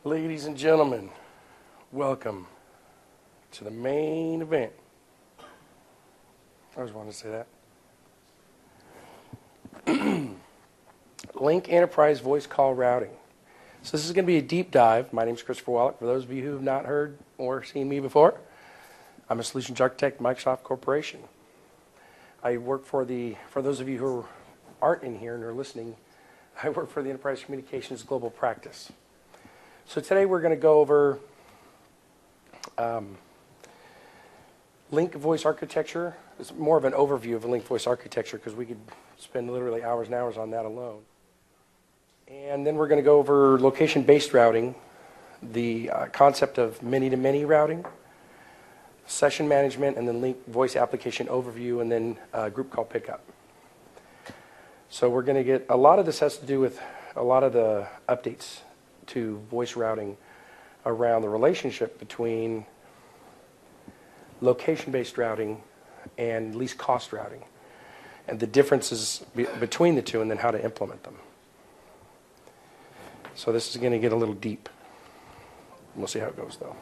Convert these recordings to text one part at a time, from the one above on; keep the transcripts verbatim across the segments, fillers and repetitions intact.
Ladies and gentlemen, welcome to the main event. I always wanted to say that. Link Enterprise Voice Call Routing. So this is going to be a deep dive. My name is Christopher Wallach. For those of you who have not heard or seen me before, I'm a solutions architect at Microsoft Corporation. I work for the, for those of you who aren't in here and are listening, I work for the Enterprise Communications Global Practice. So today we're going to go over um, Link Voice Architecture. It's more of an overview of a Link Voice Architecture because we could spend literally hours and hours on that alone. And then we're going to go over location-based routing, the uh, concept of many-to-many routing, session management, and then Link Voice Application Overview, and then uh, group call pickup. So we're going to get, a lot of this has to do with a lot of the updates to voice routing around the relationship between location-based routing and least cost routing, and the differences be between the two, and then how to implement them. So this is going to get a little deep. We'll see how it goes, though.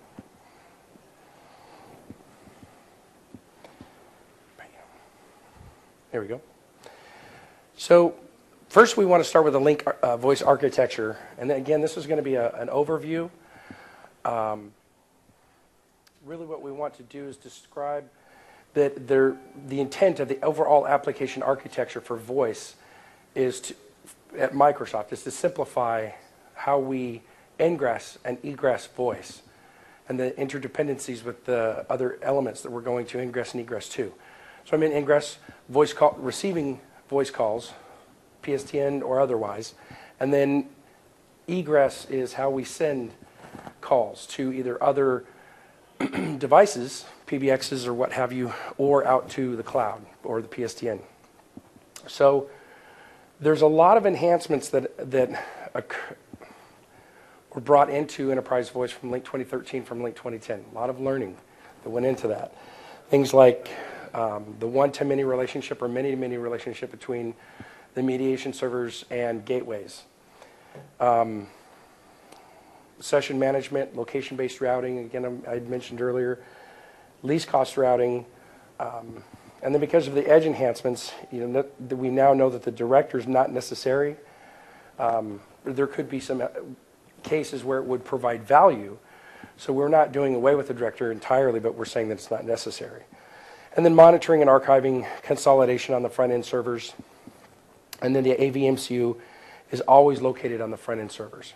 There we go. So first, we want to start with the Link uh, voice architecture. And then again, this is going to be a, an overview. Um, really what we want to do is describe that there, the intent of the overall application architecture for voice is to, at Microsoft, is to simplify how we ingress and egress voice and the interdependencies with the other elements that we're going to ingress and egress to. So I mean ingress, voice call, receiving voice calls, P S T N or otherwise, and then egress is how we send calls to either other devices, P B Xs or what have you, or out to the cloud or the P S T N. So there's a lot of enhancements that that occur, were brought into Enterprise Voice from Link twenty thirteen, from Link twenty ten. A lot of learning that went into that. Things like um, the one-to-many relationship or many-to-many relationship between the mediation servers and gateways. Um, session management, location-based routing, again, I mentioned earlier, least cost routing, um, and then because of the edge enhancements, you know, that we now know that the director is not necessary. Um, there could be some cases where it would provide value, so we're not doing away with the director entirely, but we're saying that it's not necessary. And then monitoring and archiving, consolidation on the front-end servers. And then the A V M C U is always located on the front-end servers.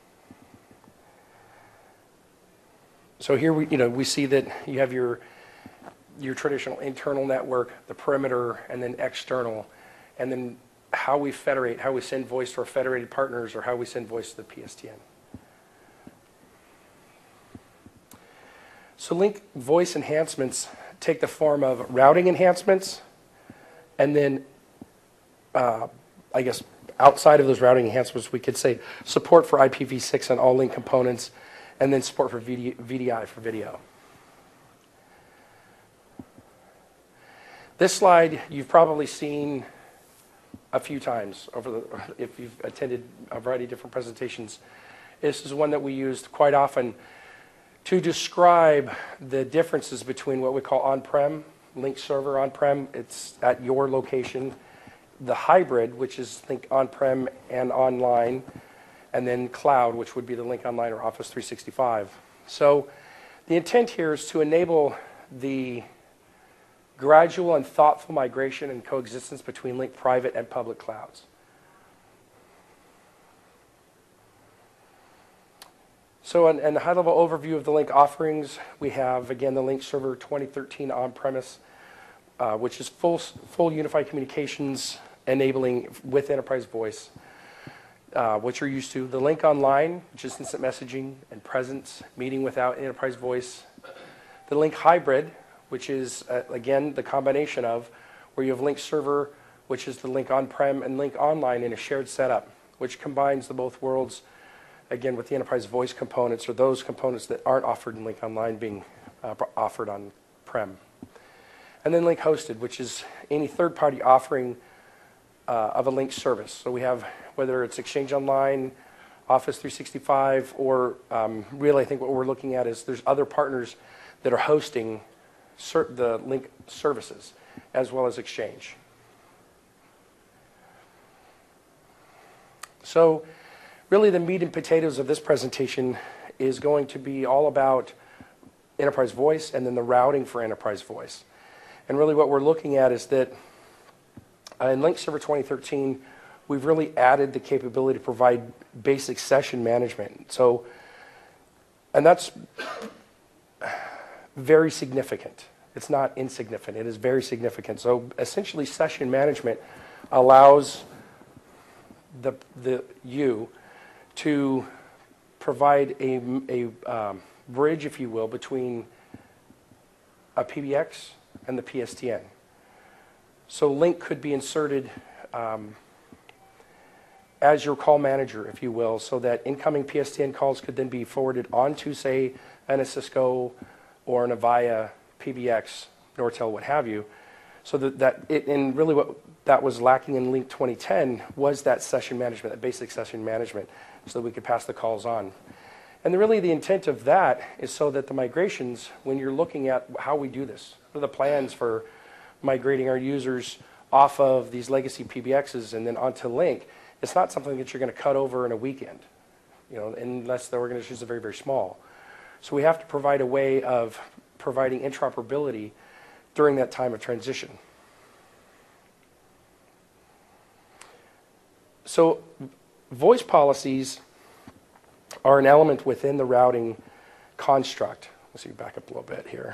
So here we, you know, we see that you have your, your traditional internal network, the perimeter, and then external, and then how we federate, how we send voice to our federated partners, or how we send voice to the P S T N. So Link voice enhancements take the form of routing enhancements, and then Uh, I guess outside of those routing enhancements, we could say support for I P v six on all Link components, and then support for V D I for video. This slide you've probably seen a few times over the, if you've attended a variety of different presentations. This is one that we used quite often to describe the differences between what we call on-prem, Link server on-prem, it's at your location, the hybrid, which is Link on-prem and online, and then cloud, which would be the Link Online or Office three sixty-five. So the intent here is to enable the gradual and thoughtful migration and coexistence between Link private and public clouds. So in, in the high-level overview of the Link offerings, we have, again, the Link Server twenty thirteen on-premise, uh, which is full, full unified communications enabling with Enterprise Voice, uh, what you're used to. The Link Online, which is instant messaging and presence, meeting without Enterprise Voice. The Link Hybrid, which is, uh, again, the combination of where you have Link Server, which is the Link on-prem, and Link Online in a shared setup, which combines the both worlds, again, with the Enterprise Voice components, or those components that aren't offered in Link Online being uh, offered on-prem. And then Link Hosted, which is any third-party offering uh, of a Link service. So we have, whether it's Exchange Online, Office three sixty-five, or um, really I think what we're looking at is there's other partners that are hosting cert- the Lync services as well as Exchange. So really the meat and potatoes of this presentation is going to be all about enterprise voice and then the routing for enterprise voice. And really what we're looking at is that uh, in Lync Server twenty thirteen, we've really added the capability to provide basic session management. So, and that's very significant. It's not insignificant. It is very significant. So essentially session management allows the, the you to provide a, a um, bridge, if you will, between a P B X and the P S T N. So Lync could be inserted um, as your call manager, if you will, so that incoming P S T N calls could then be forwarded onto, say, an Cisco or an Avaya P B X, Nortel, what have you, so that, that it, and really what that was lacking in Lync twenty ten was that session management, that basic session management, so that we could pass the calls on. And the, really the intent of that is so that the migrations, when you're looking at how we do this, what are the plans for migrating our users off of these legacy P B Xs and then onto Lync, it's not something that you're going to cut over in a weekend, you know, unless the organizations are very, very small. So we have to provide a way of providing interoperability during that time of transition. So voice policies are an element within the routing construct. Let's see, back up a little bit here.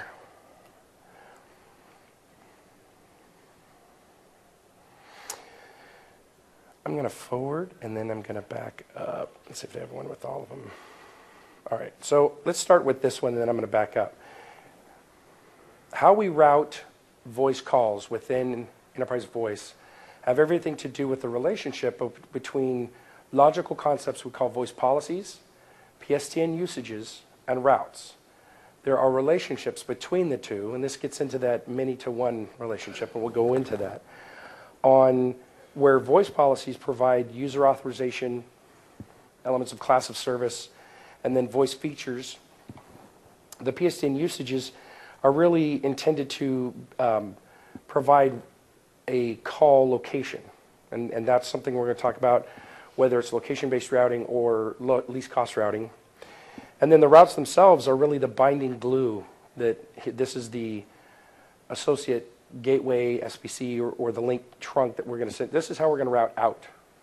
I'm going to forward, and then I'm going to back up. Let's see if they have one with all of them. All right, so let's start with this one, and then I'm going to back up. How we route voice calls within Enterprise Voice have everything to do with the relationship of, between logical concepts we call voice policies, P S T N usages, and routes. There are relationships between the two, and this gets into that many-to-one relationship, and we'll go into that, on where voice policies provide user authorization, elements of class of service, and then voice features. The P S T N usages are really intended to um, provide a call location, and, and that's something we're going to talk about, whether it's location-based routing or lo- least cost routing. And then the routes themselves are really the binding glue that this is the associate gateway, S P C, or, or the Lync trunk that we're going to send. This is how we're going to route out.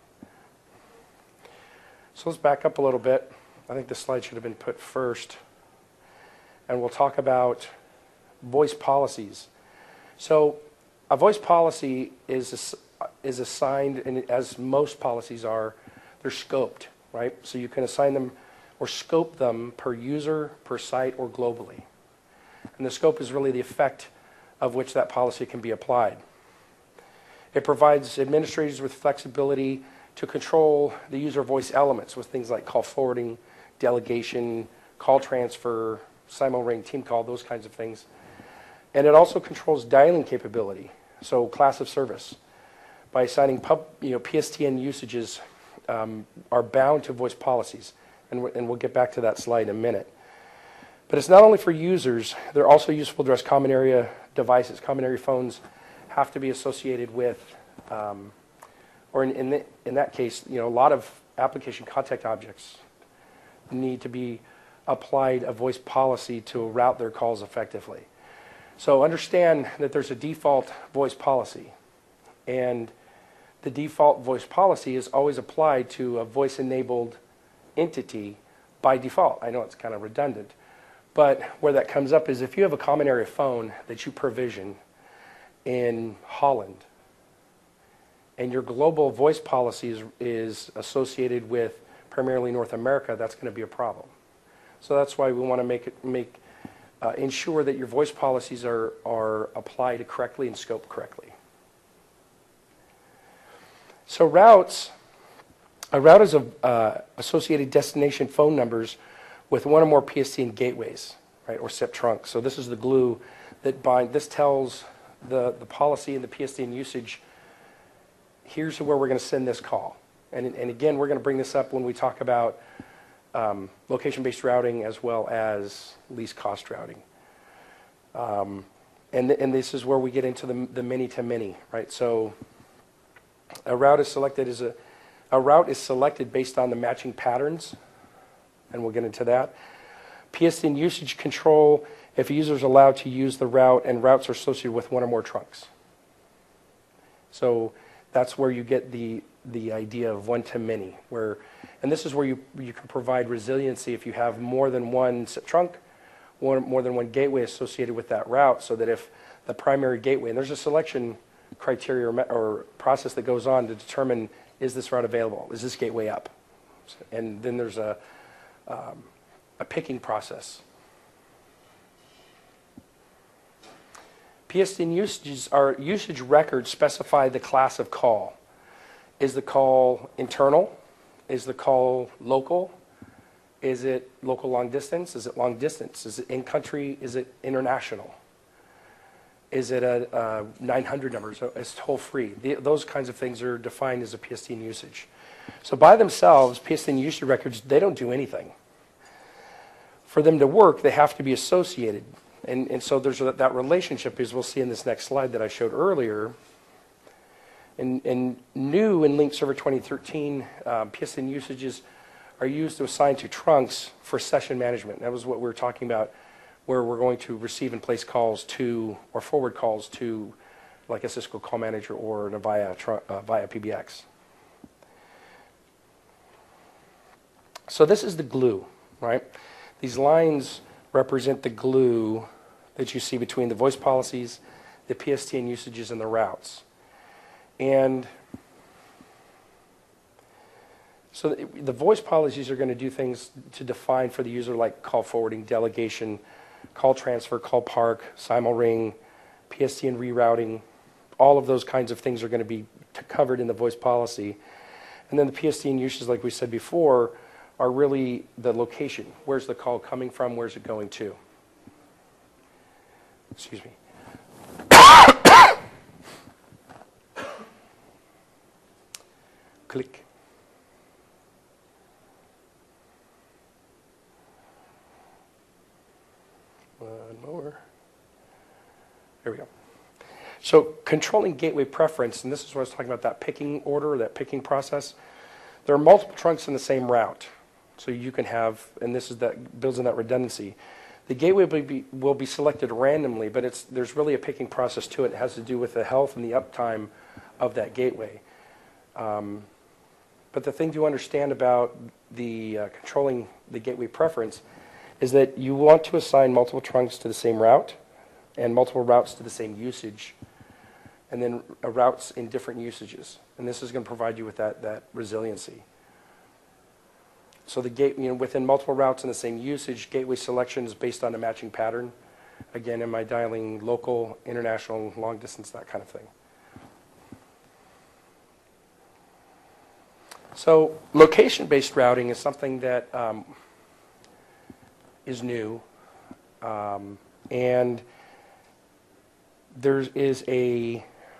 So let's back up a little bit. I think this slide should have been put first. And we'll talk about voice policies. So a voice policy is, is assigned, and as most policies are, they're scoped, right? So you can assign them or scope them per user, per site, or globally. And the scope is really the effect of which that policy can be applied. It provides administrators with flexibility to control the user voice elements with things like call forwarding, delegation, call transfer, simul-ring, team call, those kinds of things. And it also controls dialing capability, so class of service. By assigning pub, you know, P S T N usages um, are bound to voice policies, and, w- and we'll get back to that slide in a minute. But it's not only for users, they're also useful to address common area devices. Common area phones have to be associated with, um, or in, in, the, in that case, you know, a lot of application contact objects need to be applied a voice policy to route their calls effectively. So understand that there's a default voice policy, and the default voice policy is always applied to a voice-enabled entity by default. I know it's kind of redundant, but where that comes up is if you have a common area phone that you provision in Holland, and your global voice policy is, is associated with primarily North America, that's going to be a problem. So that's why we want to make it make uh, ensure that your voice policies are are applied correctly and scoped correctly. So routes, a route is a uh, associated destination phone numbers with one or more P S T N gateways, right, or S I P trunks. So this is the glue that bind. This tells the the policy and the P S T N usage. Here's where we're going to send this call, And, and again, we're going to bring this up when we talk about um, location-based routing as well as least cost routing. Um, and, th and this is where we get into the, the many-to-many, right? So a route is selected as a, a route is selected based on the matching patterns, and we'll get into that. P S T N usage control, if a user is allowed to use the route and routes are associated with one or more trunks. So that's where you get the, the idea of one-to-many, where, and this is where you, you can provide resiliency if you have more than one trunk, one, more than one gateway associated with that route, so that if the primary gateway, and there's a selection criteria or, or process that goes on to determine, is this route available? Is this gateway up? And then there's a, um, a picking process. P S T N usages are usage records specify the class of call. Is the call internal? Is the call local? Is it local long distance? Is it long distance? Is it in country? Is it international? Is it a, a nine hundred number? So it's toll free. The, those kinds of things are defined as a P S T N usage. So by themselves, P S T N usage records, they don't do anything. For them to work, they have to be associated. And, and so there's a, that relationship, as we'll see in this next slide that I showed earlier. And, and new in Link Server twenty thirteen, uh, P S T N usages are used to assign to trunks for session management. That was what we were talking about, where we're going to receive and place calls to, or forward calls to, like a Cisco Call Manager or an Avaya, uh, via P B X. So this is the glue, right? These lines represent the glue that you see between the voice policies, the P S T N usages, and the routes. And so the, the voice policies are going to do things to define for the user, like call forwarding, delegation, call transfer, call park, simul-ring, P S T N rerouting. All of those kinds of things are going to be covered in the voice policy. And then the P S T N usages, like we said before, are really the location. Where's the call coming from? Where's it going to? Excuse me. Click. One more. There we go. So controlling gateway preference, and this is what I was talking about, that picking order, that picking process. There are multiple trunks in the same route. So you can have, and this is that builds in that redundancy. The gateway will be, will be selected randomly, but it's, there's really a picking process to it. It has to do with the health and the uptime of that gateway. Um, but the thing to understand about the uh, controlling the gateway preference is that you want to assign multiple trunks to the same route and multiple routes to the same usage, and then uh, routes in different usages. And this is going to provide you with that, that resiliency. So the gate, you know, within multiple routes in the same usage, gateway selection is based on a matching pattern. Again, am I dialing local, international, long distance, that kind of thing. So location-based routing is something that um, is new, um, and there is a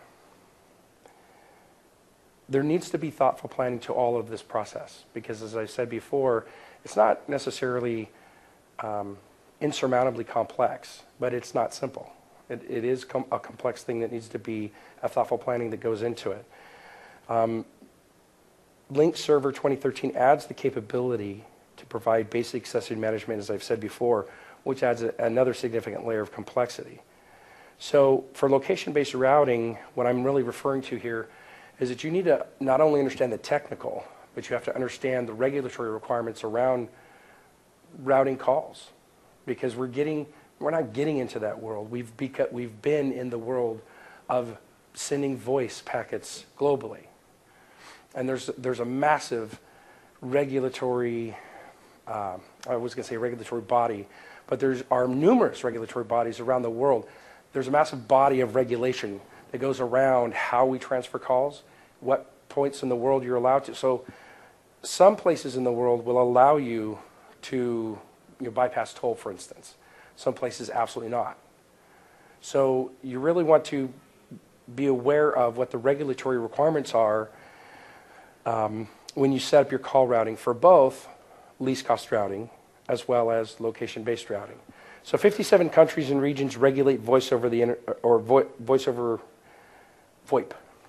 there needs to be thoughtful planning to all of this process, because as I said before, it's not necessarily um, insurmountably complex, but it's not simple. It, it is com a complex thing that needs to be a thoughtful planning that goes into it. Um, Link Server twenty thirteen adds the capability to provide basic session management, as I've said before, which adds a, another significant layer of complexity. So for location-based routing, what I'm really referring to here is that you need to not only understand the technical, but you have to understand the regulatory requirements around routing calls, because we're getting, we're not getting into that world. We've, beca we've been in the world of sending voice packets globally. And there's, there's a massive regulatory, uh, I was going to say regulatory body, but there are numerous regulatory bodies around the world. There's a massive body of regulation that goes around how we transfer calls, what points in the world you're allowed to. So some places in the world will allow you to you know, bypass toll, for instance. Some places absolutely not. So you really want to be aware of what the regulatory requirements are um, when you set up your call routing for both least cost routing as well as location-based routing. So fifty-seven countries and regions regulate voice over the inter or vo voice over VoIP.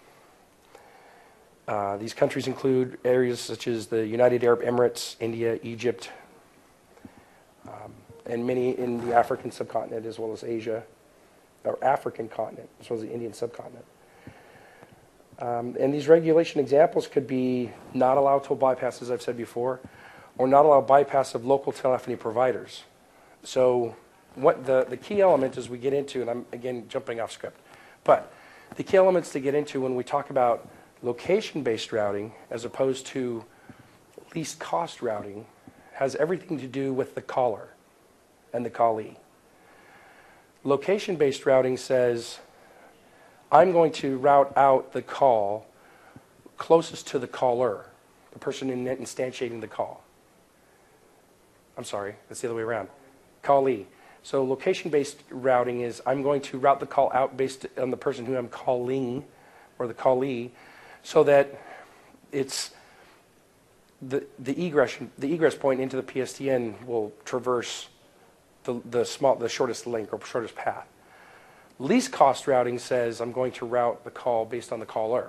Uh, these countries include areas such as the United Arab Emirates, India, Egypt, um, and many in the African subcontinent as well as Asia, or African continent as well as the Indian subcontinent. Um, and these regulation examples could be not allow toll bypass, as I've said before, or not allow bypass of local telephony providers. So what the, the key element as we get into, and I'm again jumping off script, but the key elements to get into when we talk about location-based routing as opposed to least cost routing has everything to do with the caller and the callee. Location-based routing says, I'm going to route out the call closest to the caller, the person instantiating the call. I'm sorry, that's the other way around. Callee. So location-based routing is I'm going to route the call out based on the person who I'm calling, or the callee, so that it's the, the, egress, the egress point into the P S T N will traverse the, the, small, the shortest link or shortest path. Least cost routing says I'm going to route the call based on the caller.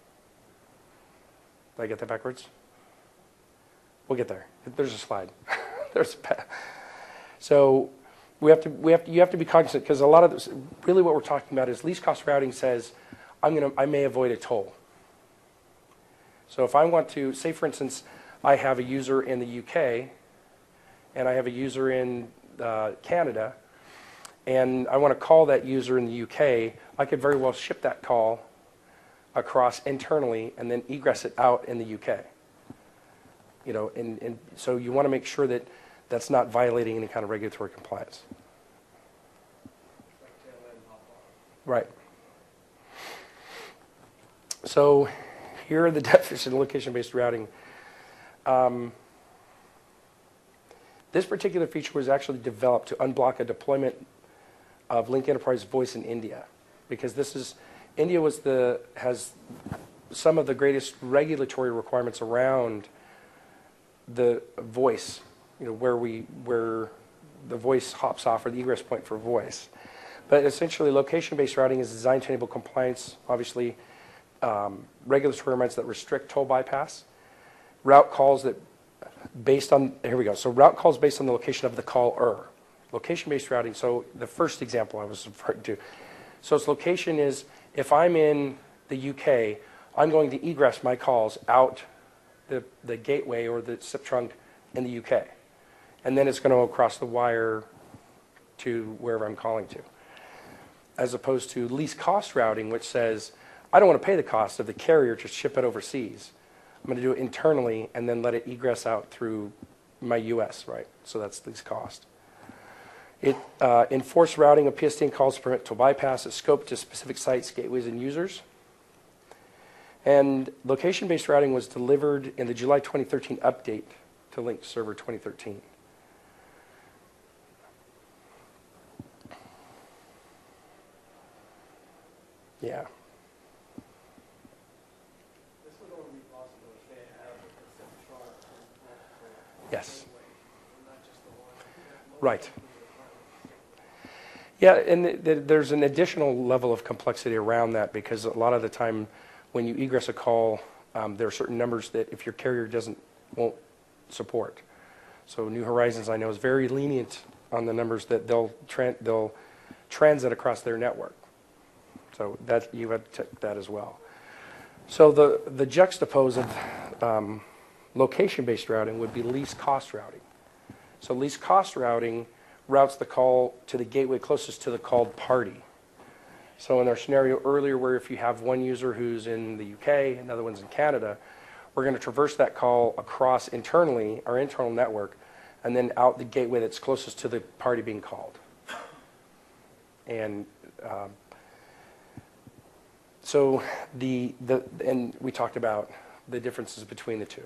Did I get that backwards? We'll get there. There's a slide. There's a path. So we have to, we have to, you have to be cognizant, because a lot of this, really what we're talking about is least cost routing says I'm gonna, I may avoid a toll. So if I want to, say for instance, I have a user in the U K and I have a user in uh, Canada, and I want to call that user in the U K, I could very well ship that call across internally and then egress it out in the U K. You know, and, and so you want to make sure that that's not violating any kind of regulatory compliance. Right. So here are the definitions of location-based routing. Um, this particular feature was actually developed to unblock a deployment of Link Enterprise Voice in India, because this is, India was the, has some of the greatest regulatory requirements around the voice, you know, where we, where the voice hops off, or the egress point for voice. But essentially, location-based routing is designed to enable compliance, obviously, um, regulatory requirements that restrict toll bypass, route calls that based on, here we go, so route calls based on the location of the caller. Location-based routing, so the first example I was referring to. So its location is, if I'm in the U K, I'm going to egress my calls out the, the gateway or the S I P trunk in the U K. And then it's going to go across the wire to wherever I'm calling to. As opposed to least cost routing, which says, I don't want to pay the cost of the carrier to ship it overseas. I'm going to do it internally and then let it egress out through my U S, right? So that's least cost. It uh, enforced routing of P S T N calls to permit toll bypass. It's scoped to specific sites, gateways, and users. And location-based routing was delivered in the July twenty thirteen update to Link Server twenty thirteen. Yeah. This would only be possible if they have a specific chart and Yes. not just the one. Right. Yeah, and th th there's an additional level of complexity around that, because a lot of the time when you egress a call, um, there are certain numbers that if your carrier doesn't, won't support. So New Horizons, I know, is very lenient on the numbers that they'll, tran they'll transit across their network. So that, you have to check that as well. So the, the juxtapose of um, location-based routing would be least cost routing. So least cost routing routes the call to the gateway closest to the called party. So in our scenario earlier, where if you have one user who's in the U K, another one's in Canada, we're going to traverse that call across internally, our internal network, and then out the gateway that's closest to the party being called. And um, so the, the, and we talked about the differences between the two.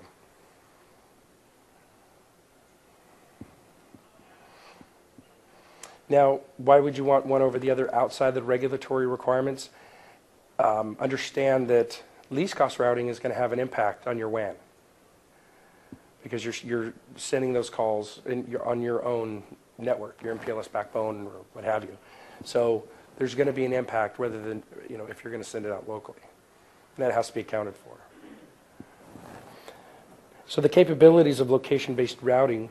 Now, why would you want one over the other outside the regulatory requirements? Um, understand that least cost routing is going to have an impact on your W A N. because you're, you're sending those calls in, you're on your own network, your M P L S backbone or what have you. So there's going to be an impact rather than, you know, if you're going to send it out locally. And that has to be accounted for. So the capabilities of location-based routing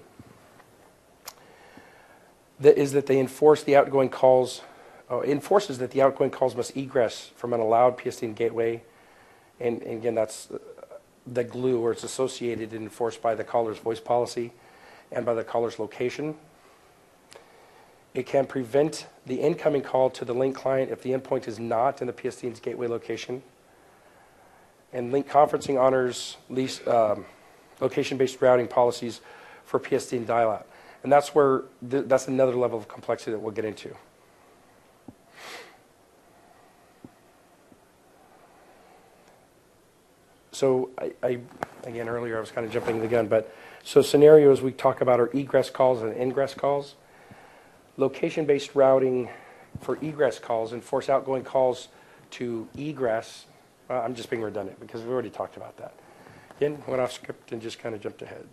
that is that they enforce the outgoing calls, uh, enforces that the outgoing calls must egress from an allowed P S T N gateway. And, and again, that's the glue where it's associated and enforced by the caller's voice policy and by the caller's location. It can prevent the incoming call to the link client if the endpoint is not in the P S T N's gateway location. And link conferencing honors least, um, location-based routing policies for P S T N dial-out. And that's where, th that's another level of complexity that we'll get into. So I, I, again, earlier I was kind of jumping the gun, but so scenarios we talk about are egress calls and ingress calls. Location-based routing for egress calls enforce outgoing calls to egress. Uh, I'm just being redundant because we already talked about that. Again, went off script and just kind of jumped ahead.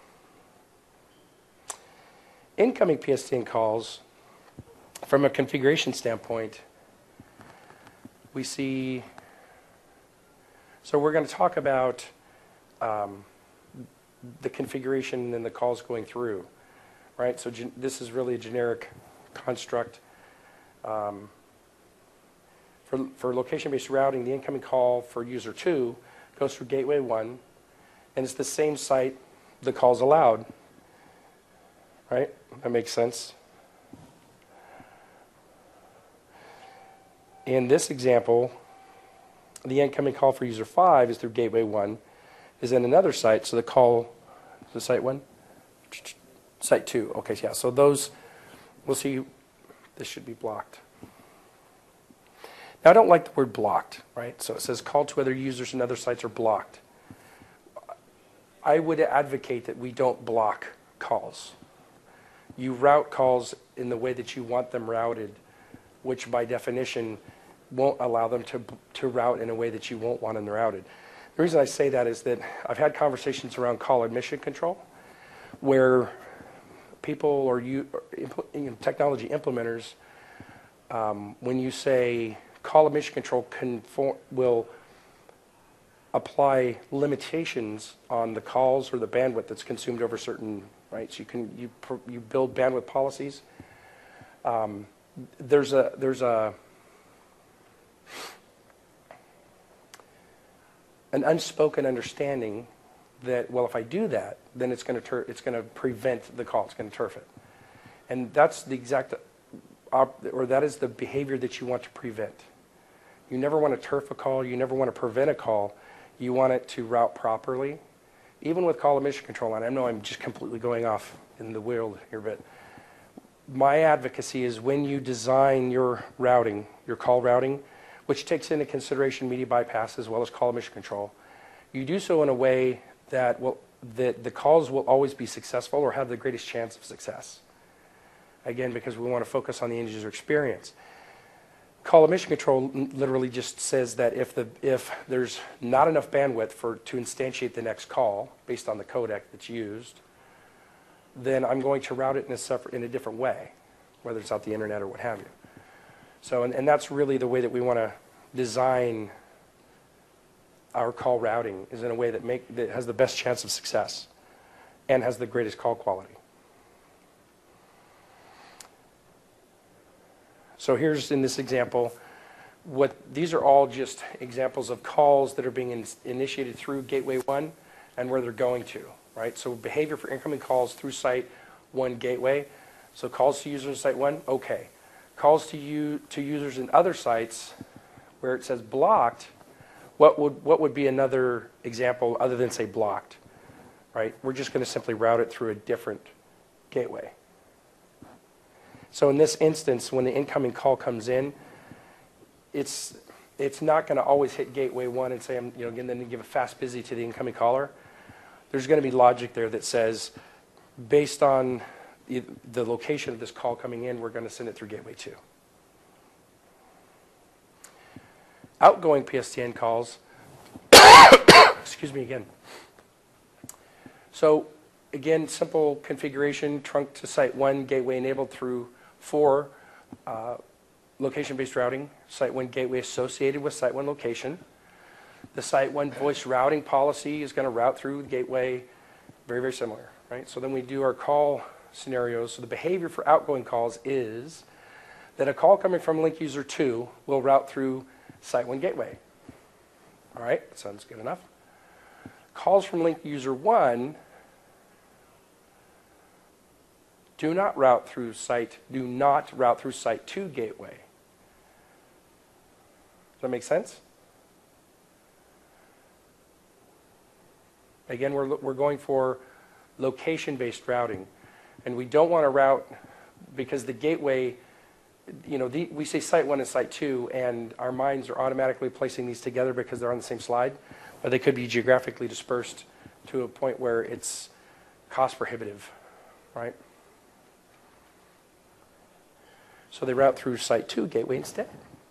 Incoming P S T N calls, from a configuration standpoint, we see, so we're going to talk about um, the configuration and the calls going through, right? So this is really a generic construct. Um, for, for location-based routing, the incoming call for user two goes through gateway one, and it's the same site the call's allowed, right? That makes sense. In this example, the incoming call for user five is through gateway one, is in another site, so the call, the site one? Site two, okay, yeah, so those, we'll see, this should be blocked. Now I don't like the word blocked, right? So it says call to other users and other sites are blocked. I would advocate that we don't block calls. You route calls in the way that you want them routed, which by definition won't allow them to, to route in a way that you won't want them routed. The reason I say that is that I've had conversations around call admission control where people or you, or, you know, technology implementers, um, when you say call admission control conform, will apply limitations on the calls or the bandwidth that's consumed over certain, right? So you can you you build bandwidth policies. Um, there's a there's a an unspoken understanding that, well, if I do that, then it's going to it's going to prevent the call. It's going to turf it, and that's the exact op, or that is the behavior that you want to prevent. You never want to turf a call. You never want to prevent a call. You want it to route properly, even with call admission control. And I know I'm just completely going off in the world here, but my advocacy is when you design your routing, your call routing, which takes into consideration media bypass as well as call admission control, you do so in a way that will that the calls will always be successful or have the greatest chance of success. Again, because we want to focus on the end user experience. Call admission control literally just says that if the if there's not enough bandwidth for to instantiate the next call based on the codec that's used, then I'm going to route it in a separate, in a different way, whether it's out the internet or what have you. So, and, and that's really the way that we want to design our call routing, is in a way that make that has the best chance of success and has the greatest call quality. So here's in this example, what these are all just examples of calls that are being in, initiated through gateway one and where they're going to, right? So behavior for incoming calls through site one gateway. So calls to users in site one, okay. Calls to you to users in other sites where it says blocked, what would what would be another example other than say blocked, right? We're just going to simply route it through a different gateway. So in this instance, when the incoming call comes in, it's it's not going to always hit gateway one and say, I'm, you know, again, then give a fast busy to the incoming caller. There's going to be logic there that says, based on the, the location of this call coming in, we're going to send it through gateway two. Outgoing P S T N calls, excuse me again. So again, simple configuration, trunk to site one, gateway enabled through four, uh, location-based routing, site one gateway associated with site one location. The site one voice routing policy is going to route through the gateway, very, very similar, right? So then we do our call scenarios. So the behavior for outgoing calls is that a call coming from link user two will route through site one gateway. All right, sounds good enough. Calls from link user one do not route through site, do not route through site two gateway. Does that make sense? Again, we're, we're going for location-based routing. And we don't want to route, because the gateway, you know, the, we say site one and site two, and our minds are automatically placing these together because they're on the same slide, but they could be geographically dispersed to a point where it's cost prohibitive, right? So they route through site two gateway instead.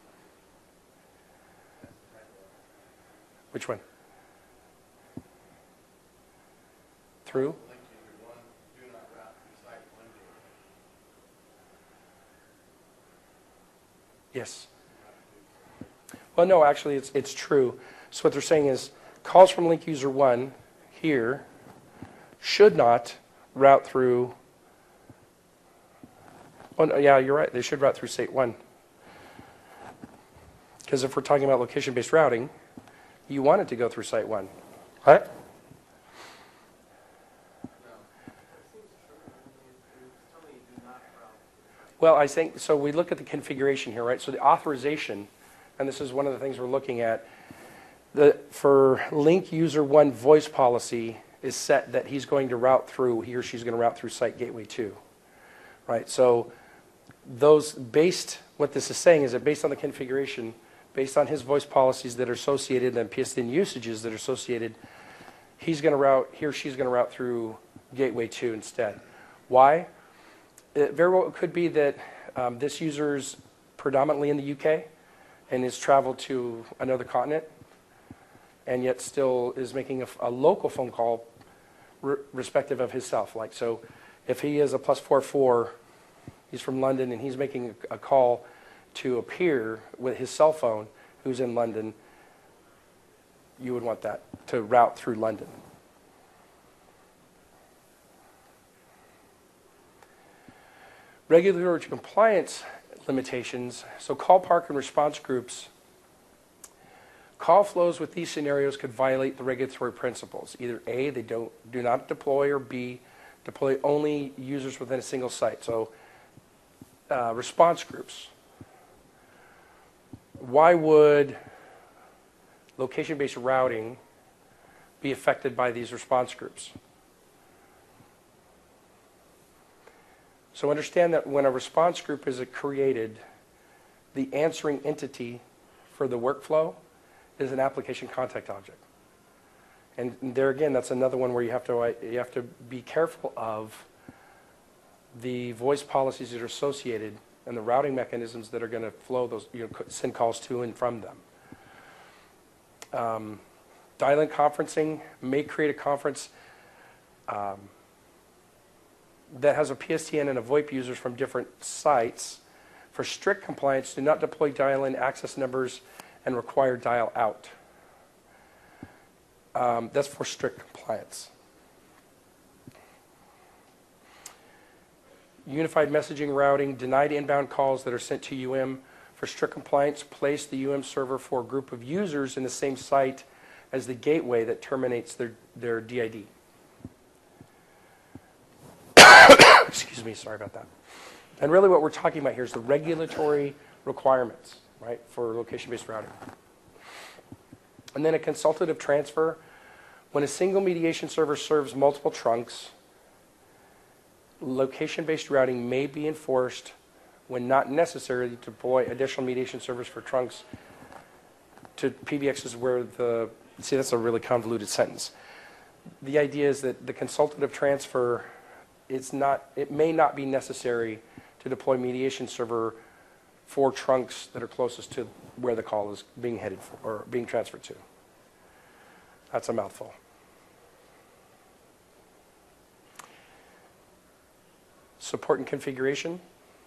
Which one? Through? Yes. Well, no, actually, it's, it's true. So what they're saying is calls from link user one here should not route through. Oh, no, yeah, you're right. They should route through site one. Because if we're talking about location-based routing, you want it to go through site one. Right? Well, I think, so we look at the configuration here, right? So the authorization, and this is one of the things we're looking at, the, for link user one voice policy is set that he's going to route through, he or she's going to route through site gateway two, right? So those based, what this is saying is that based on the configuration, based on his voice policies that are associated and P S T N usages that are associated, he's going to route, he or she's going to route through gateway two instead. Why? It very well could be that um, this user's predominantly in the U K and has traveled to another continent and yet still is making a, a local phone call r respective of himself. Like, so if he is a plus four four, he's from London and he's making a, a call to a peer with his cell phone who's in London, you would want that to route through London. Regulatory compliance limitations. So call, park, and response groups. Call flows with these scenarios could violate the regulatory principles. Either A, they don't do not deploy, or B, deploy only users within a single site. So uh, response groups. Why would location-based routing be affected by these response groups? So understand that when a response group is created, the answering entity for the workflow is an application contact object. And there again, that's another one where you have to, you have to be careful of the voice policies that are associated and the routing mechanisms that are going to flow those, you know, send calls to and from them. Um, dial-in conferencing may create a conference um, that has a P S T N and a VoIP users from different sites. For strict compliance, do not deploy dial-in access numbers and require dial-out. Um, that's for strict compliance. Unified messaging routing, denied inbound calls that are sent to U M. For strict compliance, place the U M server for a group of users in the same site as the gateway that terminates their, their D I D. Excuse me, sorry about that. And really what we're talking about here is the regulatory requirements, right, for location-based routing. And then a consultative transfer. When a single mediation server serves multiple trunks, location-based routing may be enforced when not necessary to deploy additional mediation servers for trunks to P B Xs where the, see, that's a really convoluted sentence. The idea is that the consultative transfer, it's not, it may not be necessary to deploy mediation server for trunks that are closest to where the call is being headed for, or being transferred to. That's a mouthful. support and configuration.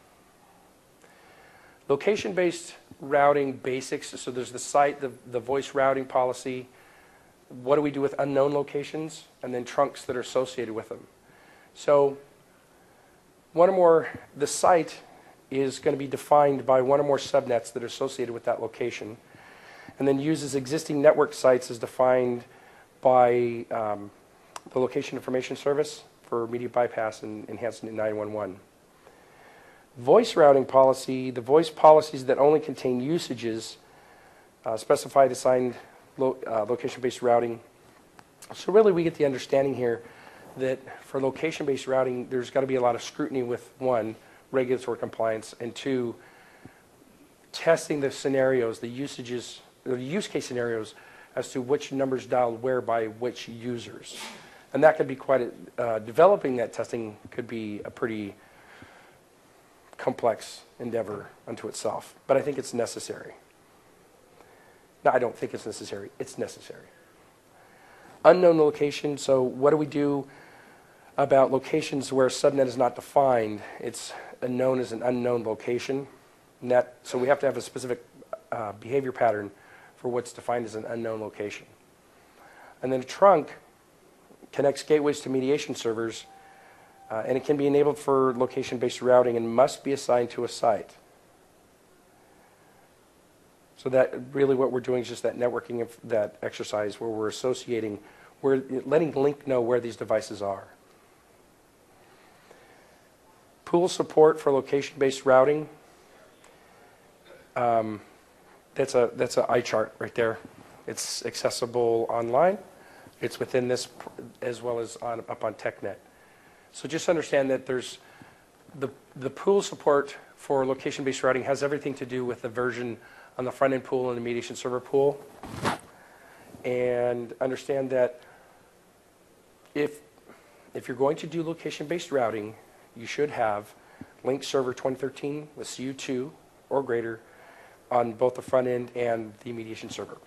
Location-based routing basics. So there's the site, the, the voice routing policy. What do we do with unknown locations? And then trunks that are associated with them. So one or more, the site is going to be defined by one or more subnets that are associated with that location, and then uses existing network sites as defined by um, the location information service for immediate bypass and enhanced nine one one. Voice routing policy, the voice policies that only contain usages uh, specify assigned lo uh, location-based routing. So really we get the understanding here that for location-based routing, there's got to be a lot of scrutiny with, one, regulatory compliance, and two, testing the scenarios, the usages, the use case scenarios as to which numbers dialed where by which users. And that could be quite a, uh, developing that testing could be a pretty complex endeavor unto itself, but I think it's necessary. No, I don't think it's necessary. It's necessary. Unknown location, so what do we do about locations where a subnet is not defined? It's known as an unknown location. Net, so we have to have a specific uh, behavior pattern for what's defined as an unknown location. And then a trunk connects gateways to mediation servers, uh, and it can be enabled for location-based routing and must be assigned to a site. So that really what we're doing is just that networking of that exercise where we're associating, we're letting Link know where these devices are. Pool support for location-based routing. Um, that's a that's an eye chart right there. It's accessible online. It's within this as well as on, up on TechNet. So just understand that there's the the pool support for location-based routing has everything to do with the version on the front-end pool and the mediation server pool. And understand that if if you're going to do location-based routing, you should have Link Server twenty thirteen with C U two or greater on both the front end and the mediation server.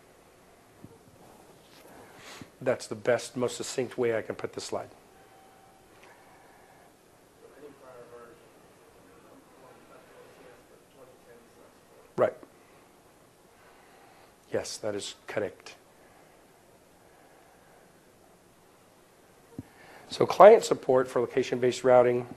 That's the best, most succinct way I can put this slide. Any prior version, twenty ten slash Right. Yes, that is correct. So client support for location-based routing.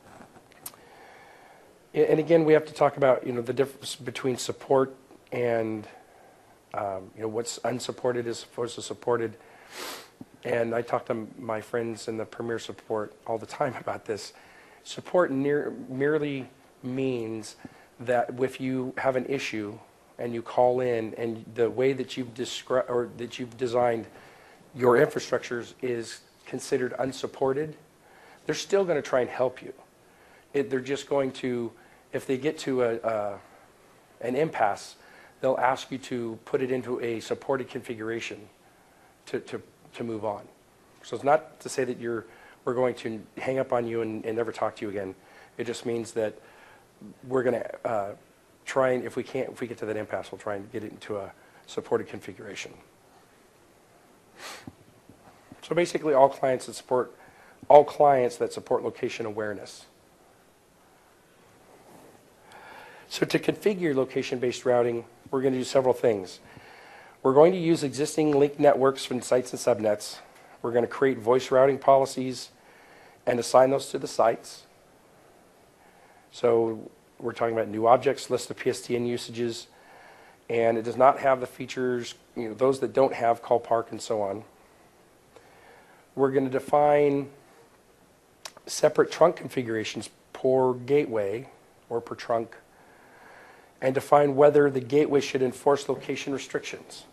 And again, we have to talk about, you know, the difference between support and, um, you know, what's unsupported as opposed to supported. And I talk to my friends in the Premier support all the time about this. Support near, merely means that if you have an issue and you call in, and the way that you've described or that you've designed your infrastructures is considered unsupported, they're still going to try and help you. It, they're just going to, if they get to a, a, an impasse, they'll ask you to put it into a supported configuration to, to, to move on. So it's not to say that you're, we're going to hang up on you and, and never talk to you again. It just means that we're going to uh, try and, if we can't, if we get to that impasse, we'll try and get it into a supported configuration. So basically all clients that support, all clients that support location awareness. So to configure location-based routing, we're going to do several things. We're going to use existing link networks from sites and subnets. We're going to create voice routing policies and assign those to the sites. So we're talking about new objects, list of P S T N usages, and it does not have the features, you know, those that don't have call park and so on. We're going to define separate trunk configurations per gateway or per trunk, and define whether the gateway should enforce location restrictions.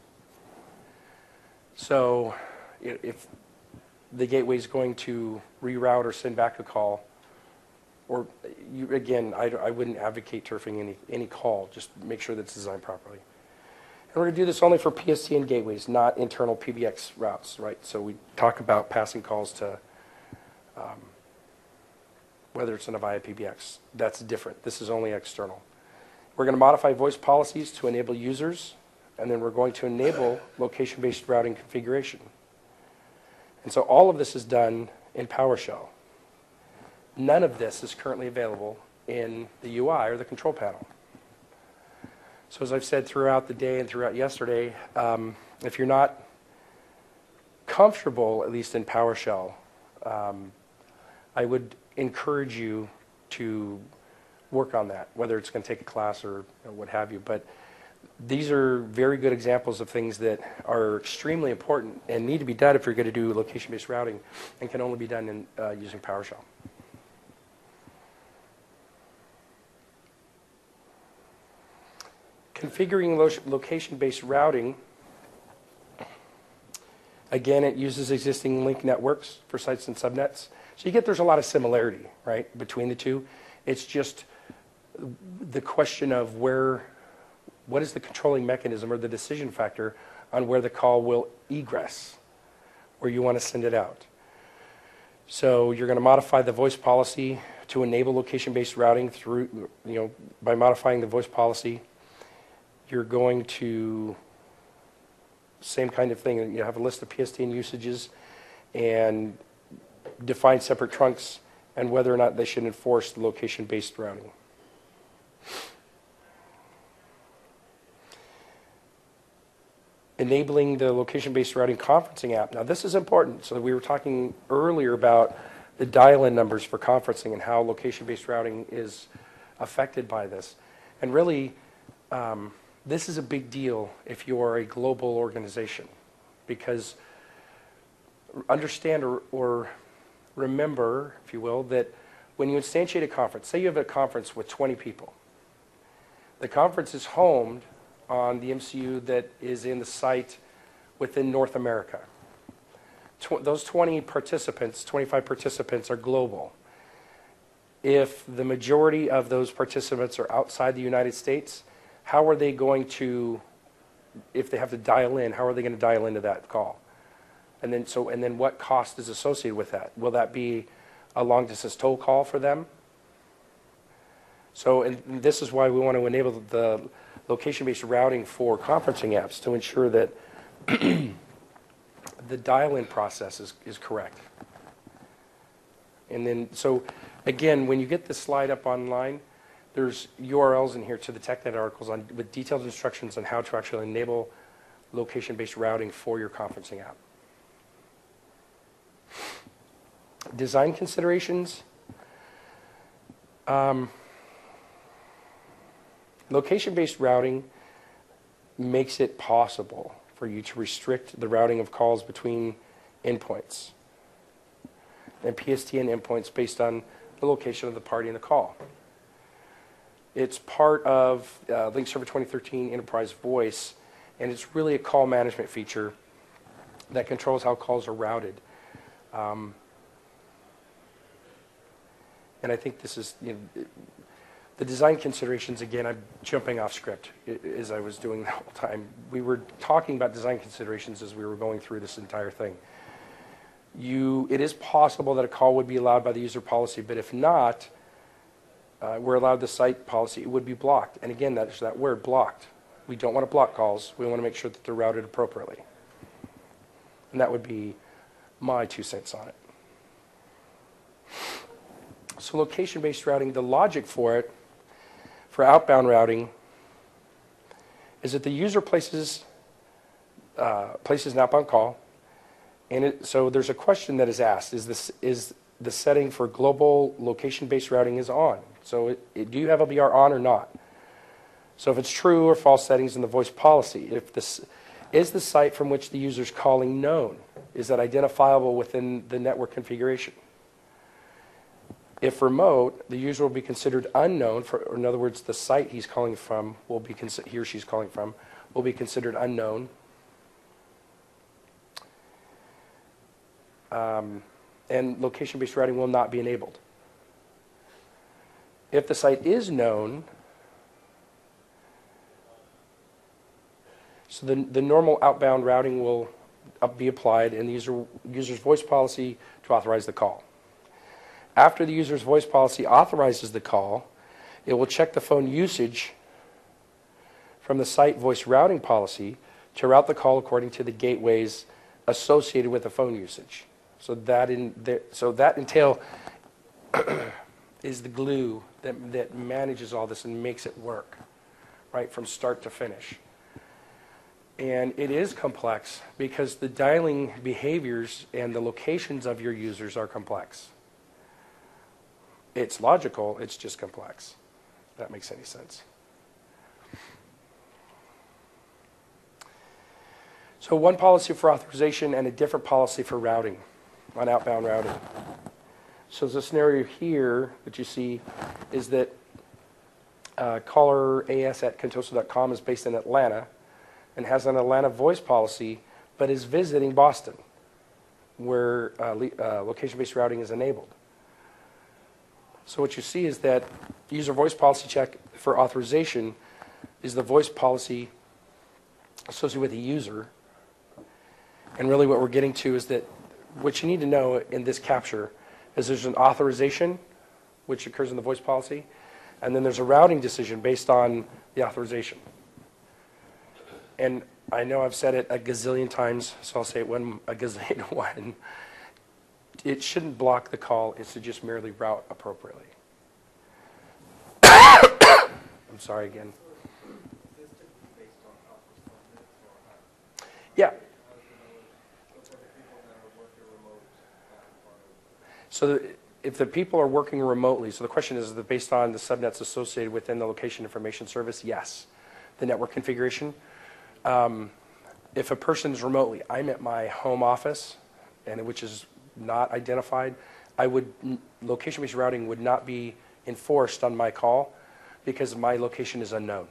So if the gateway is going to reroute or send back a call, or you, again, I, I wouldn't advocate turfing any, any call, just make sure that it's designed properly. And we're going to do this only for P S T N gateways, not internal P B X routes, right? So we talk about passing calls to, um, whether it's in a via P B X. That's different. This is only external. We're going to modify voice policies to enable users, and then we're going to enable location-based routing configuration. And so all of this is done in PowerShell. None of this is currently available in the U I or the control panel. So as I've said throughout the day and throughout yesterday, um, if you're not comfortable, at least in PowerShell, um, I would encourage you to work on that, whether it's going to take a class or you know, what have you. But these are very good examples of things that are extremely important and need to be done if you're going to do location-based routing and can only be done in, uh, using PowerShell. Configuring lo location-based routing, again, it uses existing link networks for sites and subnets. So you get there's a lot of similarity, right, between the two. It's just the question of where, what is the controlling mechanism or the decision factor on where the call will egress, where you want to send it out. So you're going to modify the voice policy to enable location-based routing through, you know, by modifying the voice policy. You're going to, same kind of thing, you have a list of P S T N usages and define separate trunks and whether or not they should enforce the location-based routing. Enabling the location-based routing conferencing app. Now this is important. So we were talking earlier about the dial-in numbers for conferencing and how location-based routing is affected by this. And really, um, this is a big deal if you are a global organization, because understand or, or remember, if you will, that when you instantiate a conference, say you have a conference with twenty people, the conference is homed on the M C U that is in the site within North America. Tw those twenty participants, twenty-five participants are global. If the majority of those participants are outside the United States, how are they going to, if they have to dial in, how are they going to dial into that call? And then, so, and then what cost is associated with that? Will that be a long distance toll call for them? So, and this is why we want to enable the location-based routing for conferencing apps to ensure that the dial-in process is, is correct. And then, so again, when you get this slide up online, there's U R Ls in here to the TechNet articles on, with detailed instructions on how to actually enable location-based routing for your conferencing app. Design considerations. Um, location-based routing makes it possible for you to restrict the routing of calls between endpoints and P S T N endpoints based on the location of the party in the call. It's part of uh, Link Server twenty thirteen Enterprise Voice, and it's really a call management feature that controls how calls are routed. Um, and I think this is, you know, the design considerations, again, I'm jumping off script as I was doing the whole time. We were talking about design considerations as we were going through this entire thing. You, it is possible that a call would be allowed by the user policy, but if not, uh, we're allowed the site policy, it would be blocked. And again, that's that word, blocked. We don't want to block calls. We want to make sure that they're routed appropriately. And that would be my two cents on it. So location-based routing, the logic for it, for outbound routing, is that the user places, uh, places an outbound call, and it, so there's a question that is asked, is, this, is the setting for global location-based routing is on? So it, it, do you have L B R on or not? So if it's true or false settings in the voice policy, if this, is the site from which the user is calling known? Is that identifiable within the network configuration? If remote, the user will be considered unknown, for, or in other words, the site he's calling from, will be he or she's calling from, will be considered unknown. Um, and location-based routing will not be enabled. If the site is known, so the, the normal outbound routing will be applied and the user, user's voice policy to authorize the call. After the user's voice policy authorizes the call, it will check the phone usage from the site voice routing policy to route the call according to the gateways associated with the phone usage. So that, in the, so that entail, is the glue that, that manages all this and makes it work, right, from start to finish. And it is complex because the dialing behaviors and the locations of your users are complex. It's logical, it's just complex. If that makes any sense. So one policy for authorization and a different policy for routing, on outbound routing. So the scenario here that you see is that uh, caller A S at contoso dot com is based in Atlanta and has an Atlanta voice policy, but is visiting Boston, where uh, uh, location-based routing is enabled. So what you see is that user voice policy check for authorization is the voice policy associated with the user. And really what we're getting to is that what you need to know in this capture is there's an authorization, which occurs in the voice policy, and then there's a routing decision based on the authorization. And I know I've said it a gazillion times, so I'll say it one, a gazillion one. It shouldn't block the call, it's to just merely route appropriately. I'm sorry again. Yeah. So the, if the people are working remotely, so the question is, is it based on the subnets associated within the location information service? Yes. The network configuration. Um, if a person's remotely, I'm at my home office, and which is not identified, I would, location-based routing would not be enforced on my call because my location is unknown.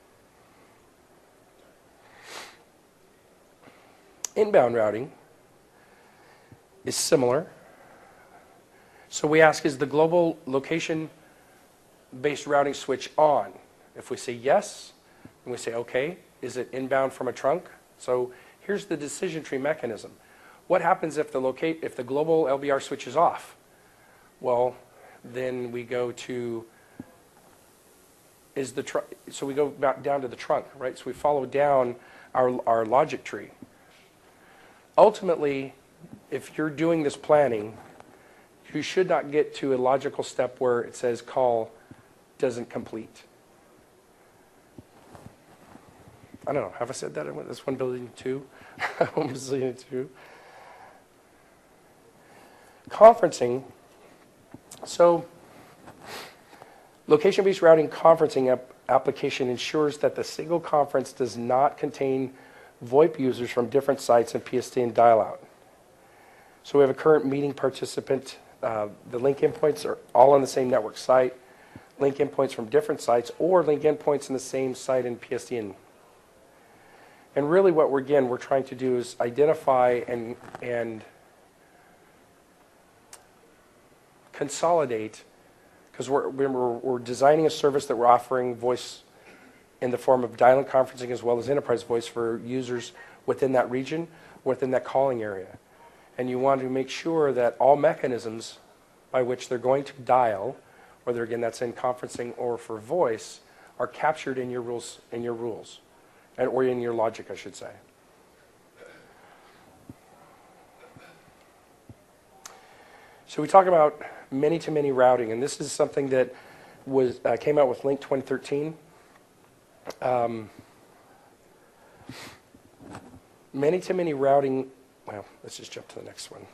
Inbound routing is similar. So we ask, is the global location-based routing switch on? If we say yes, and we say okay, is it inbound from a trunk? So here's the decision tree mechanism. What happens if the locate if the global L B R switch is off? Well, then we go to is the tr so we go back down to the trunk, right? So we follow down our our logic tree. Ultimately, if you're doing this planning, you should not get to a logical step where it says call doesn't complete. I don't know. Have I said that? That's one billion two. one billion two. Conferencing. So, location-based routing conferencing ap application ensures that the single conference does not contain VoIP users from different sites and P S T N dial-out. So we have a current meeting participant. Uh, the link endpoints are all on the same network site. Link endpoints from different sites, or link endpoints in the same site in P S T N. And really what we're, again, we're trying to do is identify and, and consolidate, because we're, we're, we're designing a service that we're offering voice in the form of dial-in conferencing as well as enterprise voice for users within that region, within that calling area. And you want to make sure that all mechanisms by which they're going to dial, whether again that's in conferencing or for voice, are captured in your rules, in your rules. And, or in your logic, I should say. So we talk about many-to-many routing, and this is something that was uh, came out with Link twenty thirteen. Um, many-to-many routing, well, let's just jump to the next one.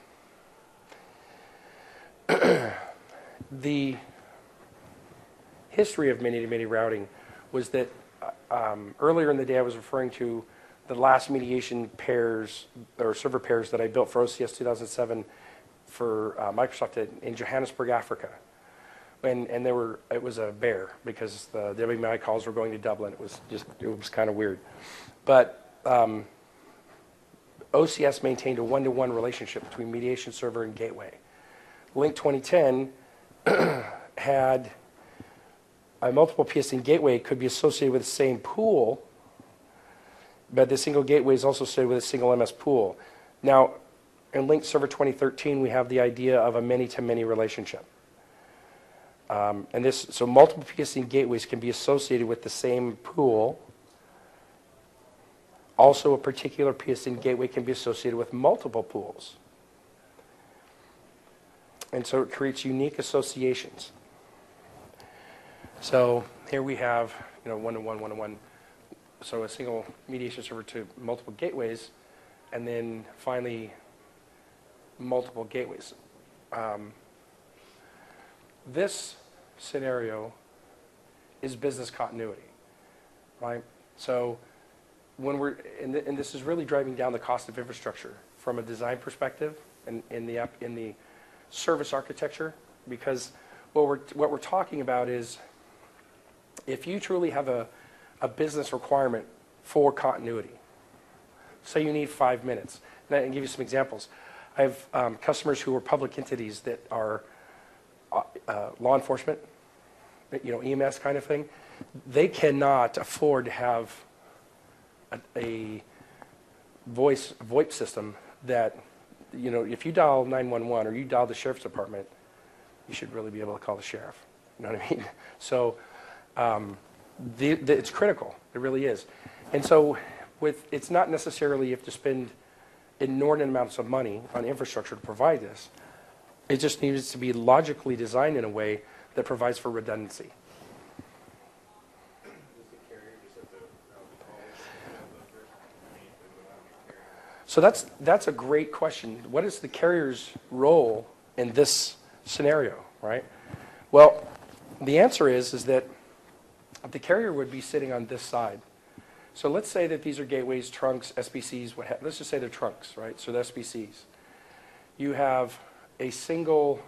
The history of many-to-many routing was that Um, earlier in the day, I was referring to the last mediation pairs or server pairs that I built for O C S two thousand seven for uh, Microsoft in, in Johannesburg, Africa, and and there were it was a bear because the W M I calls were going to Dublin. It was just it was kind of weird, but um, O C S maintained a one-to-one relationship between mediation server and gateway. Link twenty ten had a multiple P S T N gateway could be associated with the same pool, but the single gateway is also associated with a single M S pool. Now, in Link Server twenty thirteen, we have the idea of a many-to-many relationship. Um, and this, so multiple P S T N gateways can be associated with the same pool. Also, a particular P S T N gateway can be associated with multiple pools. And so it creates unique associations. So here we have, you know, one-to-one, one-to-one. So a single mediation server to multiple gateways, and then finally multiple gateways. Um, this scenario is business continuity, right? So when we're, and, th and this is really driving down the cost of infrastructure from a design perspective and in the app, in the service architecture, because what we're what we're talking about is if you truly have a a business requirement for continuity. Say you need five minutes. And I can give you some examples. I have um, customers who are public entities that are uh, uh, law enforcement, you know, E M S kind of thing. They cannot afford to have a, a voice VoIP system that, you know, if you dial nine one one or you dial the sheriff's department, you should really be able to call the sheriff. You know what I mean? So um, the, the, it's critical. It really is. And so with, it's not necessarily you have to spend inordinate amounts of money on infrastructure to provide this. It just needs to be logically designed in a way that provides for redundancy. So that's, that's a great question. What is the carrier's role in this scenario, right? Well, the answer is, is that the carrier would be sitting on this side. So let's say that these are gateways, trunks, S B Cs, what ha let's just say they're trunks, right? So the S B Cs. You have a single,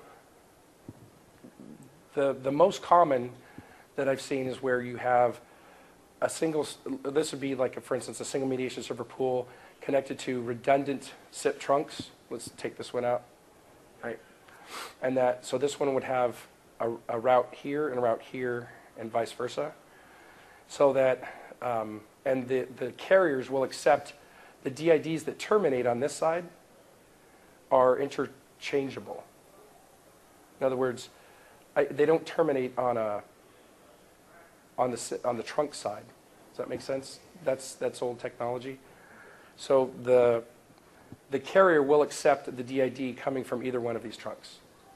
the, the most common that I've seen is where you have a single, this would be like, a, for instance, a single mediation server pool connected to redundant S I P trunks. Let's take this one out, right? And that, so this one would have a, a route here and a route here and vice versa. So that, um, and the, the carriers will accept the D I Ds that terminate on this side are interchangeable. In other words, I, they don't terminate on a, on the, on the trunk side. Does that make sense? That's, that's old technology. So the, the carrier will accept the D I D coming from either one of these trunks.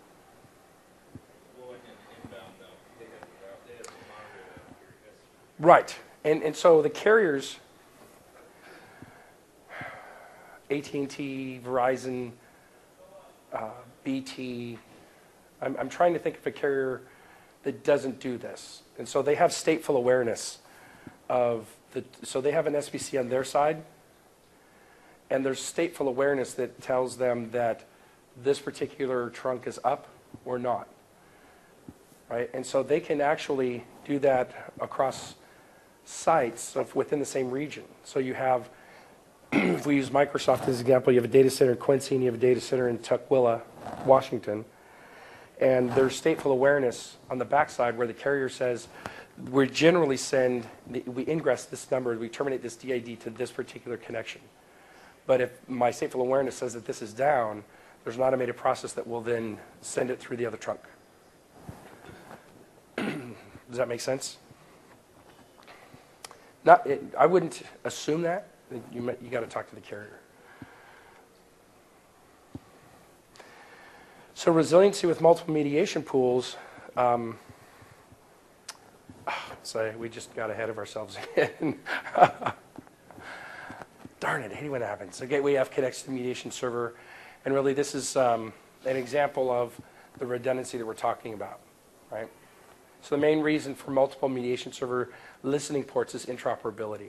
Right. And, and so the carriers, A T and T, Verizon, uh, B T, I'm, I'm trying to think of a carrier that doesn't do this. And so they have stateful awareness of the, so they have an S B C on their side, and there's stateful awareness that tells them that this particular trunk is up or not, right? And so they can actually do that across sites of within the same region. So you have, if we use Microsoft as an example, you have a data center in Quincy and you have a data center in Tukwila, Washington. And there's stateful awareness on the backside where the carrier says, we generally send, we ingress this number, we terminate this D I D to this particular connection. But if my stateful awareness says that this is down, there's an automated process that will then send it through the other trunk. Does that make sense? Not, it, I wouldn't assume that. You, you got to talk to the carrier. So resiliency with multiple mediation pools. Um, so we just got ahead of ourselves again. Darn it, I hate when it happens. So Gateway F connects to the mediation server. And really this is um, an example of the redundancy that we're talking about, right? So the main reason for multiple mediation server listening ports is interoperability.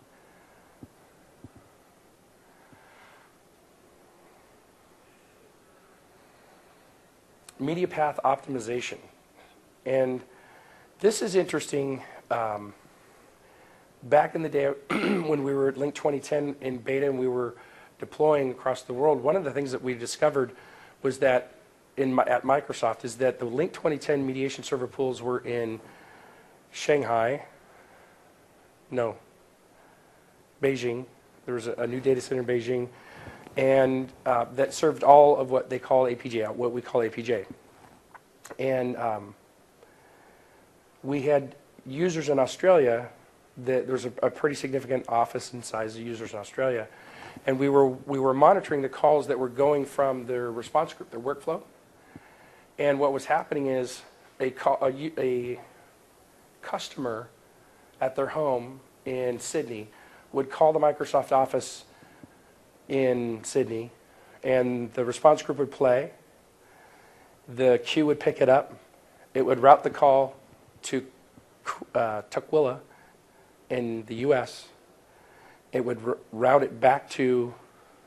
Media path optimization. And this is interesting. Um, back in the day when we were at Link twenty ten in beta and we were deploying across the world, one of the things that we discovered was that in, at Microsoft is that the Link twenty ten mediation server pools were in Shanghai, no, Beijing. There was a, a new data center in Beijing, and uh, that served all of what they call A P J, what we call A P J. And um, we had users in Australia. That there was a, a pretty significant office and size of users in Australia, and we were we were monitoring the calls that were going from their response group, their workflow, And what was happening is a, call, a, u- a customer at their home in Sydney would call the Microsoft Office in Sydney, and the response group would play. The queue would pick it up. It would route the call to uh, Tukwila in the U S. It would r- route it back to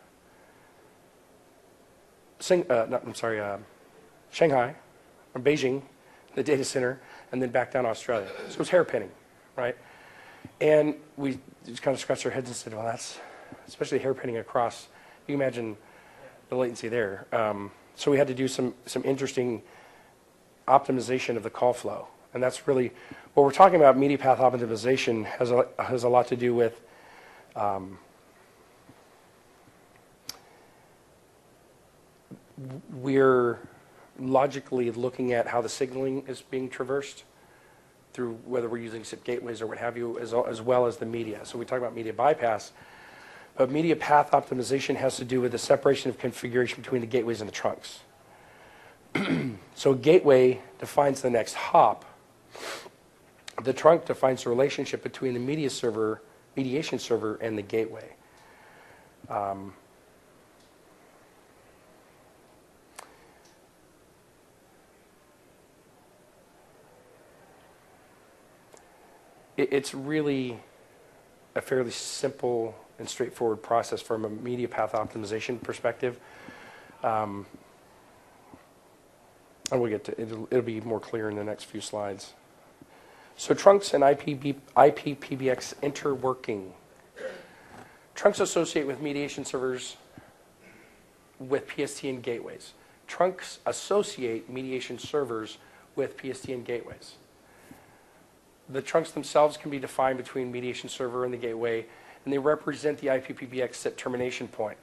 Sing, uh, not, I'm sorry, uh, Shanghai or Beijing, the data center, and then back down to Australia. So it was hairpinning, right? And we just kind of scratched our heads and said, well, that's especially hairpinning across. You can imagine the latency there. Um, so we had to do some some interesting optimization of the call flow, and that's really what we're talking about. Media path optimization has a, has a lot to do with um, we're logically looking at how the signaling is being traversed through whether we're using S I P gateways or what have you, as, as well as the media. So we talk about media bypass, but media path optimization has to do with the separation of configuration between the gateways and the trunks. So gateway defines the next hop. The trunk defines the relationship between the media server, mediation server, and the gateway. Um, it, it's really a fairly simple and straightforward process from a media path optimization perspective. Um, and we'll get to it'll, it'll be more clear in the next few slides. So trunks and I P P B X interworking. Trunks associate with mediation servers with P S T N gateways. Trunks associate mediation servers with P S T N gateways. The trunks themselves can be defined between mediation server and the gateway, and they represent the I P P B X S I P termination point.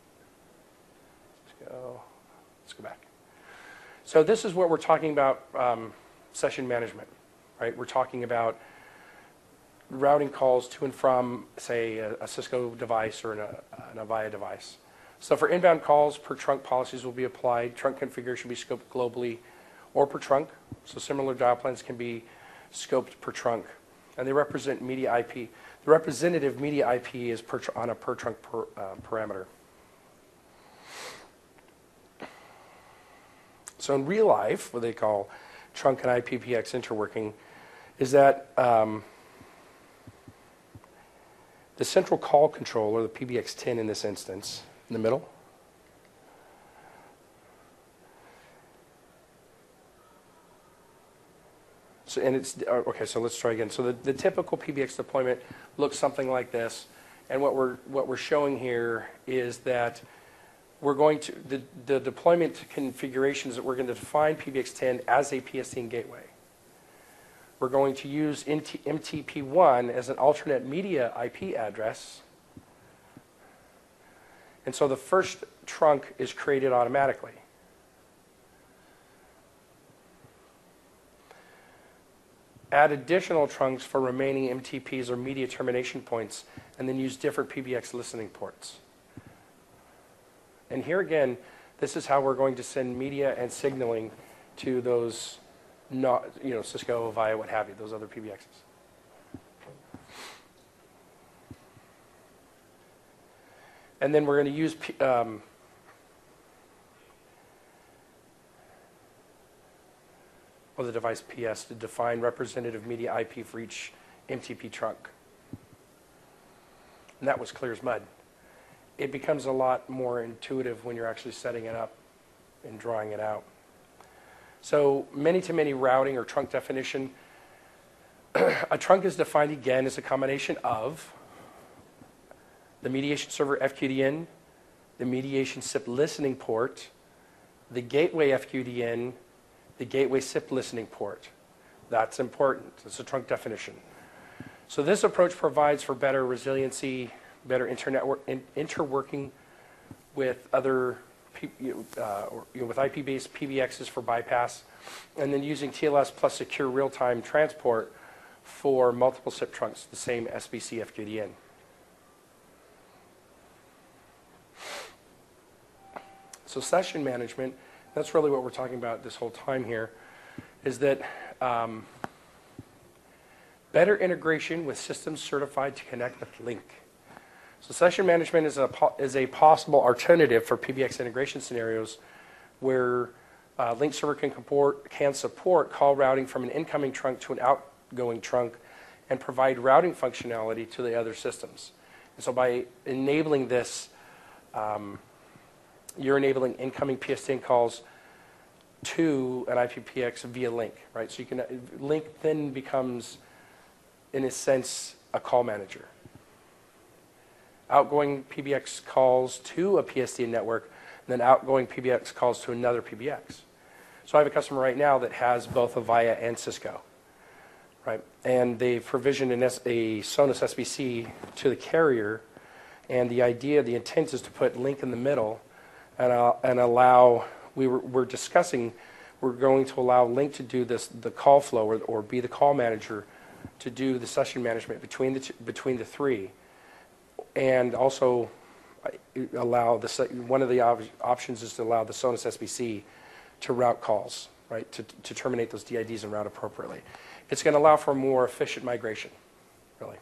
Let's go, let's go back. So this is what we're talking about, um, session management, right? We're talking about routing calls to and from, say, a, a Cisco device or an, an Avaya device. So for inbound calls, per trunk policies will be applied. Trunk configuration will be scoped globally or per trunk. So similar dial plans can be scoped per trunk. And they represent media I P. The representative media I P is per tr on a per trunk per, uh, parameter. So in real life, what they call trunk and I P P X interworking is that um, the central call controller, the P B X ten in this instance, in the middle, so, and it's, okay, so let's try again. So the, the typical P B X deployment looks something like this. And what we're, what we're showing here is that we're going to, the, the deployment configurations that we're going to define P B X ten as a P S T N gateway. We're going to use M T P one as an alternate media I P address. And so the first trunk is created automatically. Add additional trunks for remaining M T Ps or media termination points, and then use different P B X listening ports. And here again, this is how we're going to send media and signaling to those, not, you know, Cisco, Avaya, what have you, those other P B Xs. And then we're going to use um, or the device P S to define representative media I P for each M T P trunk. And that was clear as mud. It becomes a lot more intuitive when you're actually setting it up and drawing it out. So many-to-many routing or trunk definition. A trunk is defined again as a combination of the mediation server F Q D N, the mediation S I P listening port, the gateway F Q D N, the gateway S I P listening port. That's important. It's a trunk definition. So this approach provides for better resiliency, better internetwork, in, interworking with other, uh, or, you know, with I P-based P B Xs for bypass, and then using T L S plus secure real-time transport for multiple S I P trunks, the same S B C F Q D N. So session management that's really what we're talking about this whole time here, is that um, better integration with systems certified to connect with Link. So session management is a, is a possible alternative for P B X integration scenarios where uh, Link server can, comport, can support call routing from an incoming trunk to an outgoing trunk and provide routing functionality to the other systems. And so by enabling this, um, you're enabling incoming P S T N calls to an I P P X via Link, right? So you can, Link then becomes, in a sense, a call manager. Outgoing P B X calls to a P S T N network, and then outgoing P B X calls to another P B X. So I have a customer right now that has both Avaya and Cisco, right? And they've provisioned an S a Sonos S B C to the carrier, and the idea, the intent is to put Link in the middle and, uh, and allow, we were, we're discussing, we're going to allow Link to do this, the call flow, or, or be the call manager to do the session management between the, two, between the three. And also allow the, one of the op options is to allow the Sonos S B C to route calls, right, to, to terminate those D I Ds and route appropriately. It's going to allow for a more efficient migration, really.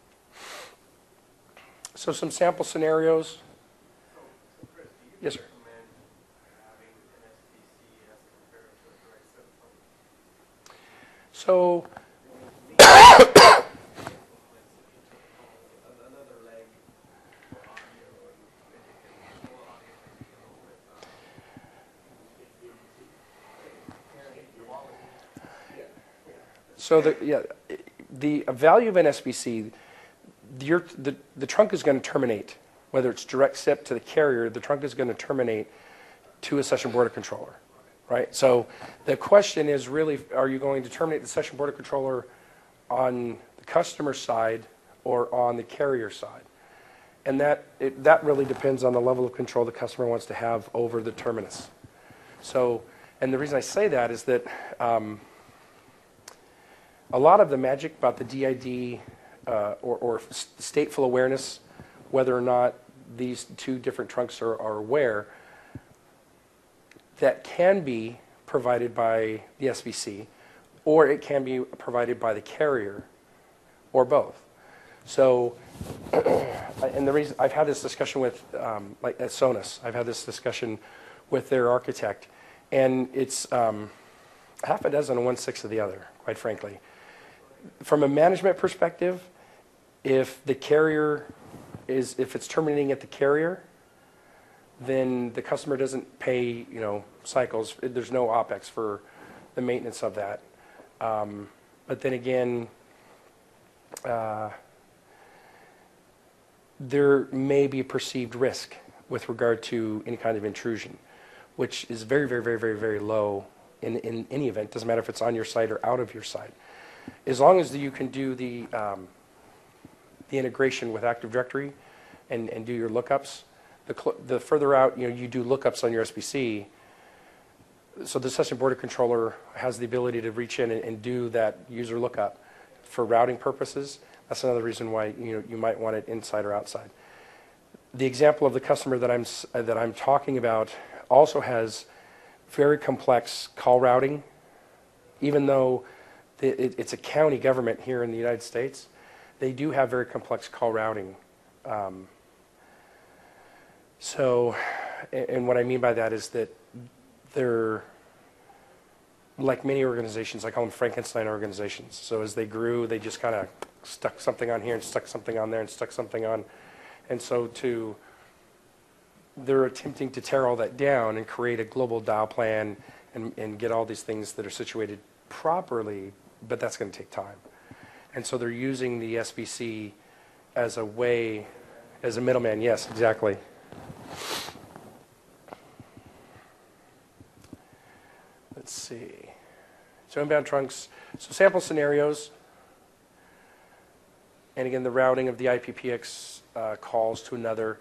So some sample scenarios. So, Chris, do you Yes, sir. recommend having an S B C as compared to a direct set phone? So Another leg for audio and more audio can deal with So the, yeah, the value of an S B C, your, the, the trunk is going to terminate, whether it's direct S I P to the carrier, the trunk is going to terminate to a session border controller, right? So the question is really, are you going to terminate the session border controller on the customer side or on the carrier side? And that, it, that really depends on the level of control the customer wants to have over the terminus. So, and the reason I say that is that um, a lot of the magic about the D I D uh, or, or stateful awareness, whether or not these two different trunks are, are aware, that can be provided by the S B C, or it can be provided by the carrier, or both. So, and the reason I've had this discussion with, um, like at Sonos, I've had this discussion with their architect, and it's um, half a dozen and one sixth of the other, quite frankly. From a management perspective, if the carrier is, if it's terminating at the carrier, then the customer doesn't pay, you know, cycles. There's no OpEx for the maintenance of that. Um, but then again, uh, there may be perceived risk with regard to any kind of intrusion, which is very, very, very, very, very low in, in any event. Doesn't matter if it's on your site or out of your site. As long as you can do the, um, the integration with Active Directory and, and do your lookups, the, cl the further out you know you do lookups on your S B C, so the session border controller has the ability to reach in and, and do that user lookup for routing purposes. That's another reason why you know you might want it inside or outside. The example of the customer that I'm uh, that I'm talking about also has very complex call routing, even though the, it, it's a county government here in the United States. They do have very complex call routing. Um, so, and, and what I mean by that is that they're like many organizations. I call them Frankenstein organizations. So as they grew, they just kind of stuck something on here and stuck something on there and stuck something on. And so to, they're attempting to tear all that down and create a global dial plan and, and get all these things that are situated properly, but that's going to take time. And so they're using the S B C as a way, as a middleman. Yes, exactly. Let's see. So inbound trunks. So sample scenarios. And again, the routing of the I P P X uh, calls to another.